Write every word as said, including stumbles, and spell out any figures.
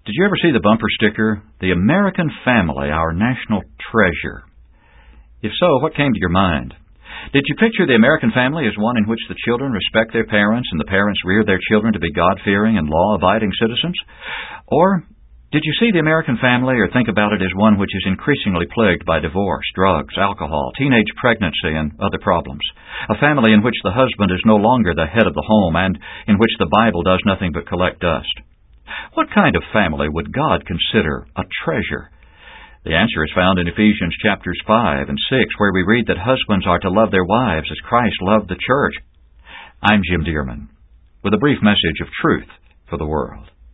Did you ever see the bumper sticker, "The American Family, Our National Treasure"? If so, what came to your mind? Did you picture the American family as one in which the children respect their parents and the parents rear their children to be God-fearing and law-abiding citizens? Or did you see the American family or think about it as one which is increasingly plagued by divorce, drugs, alcohol, teenage pregnancy, and other problems? A family in which the husband is no longer the head of the home and in which the Bible does nothing but collect dust. What kind of family would God consider a treasure? The answer is found in Ephesians chapters five and six, where we read that husbands are to love their wives as Christ loved the church. I'm Jim Dearman with a brief message of truth for the world.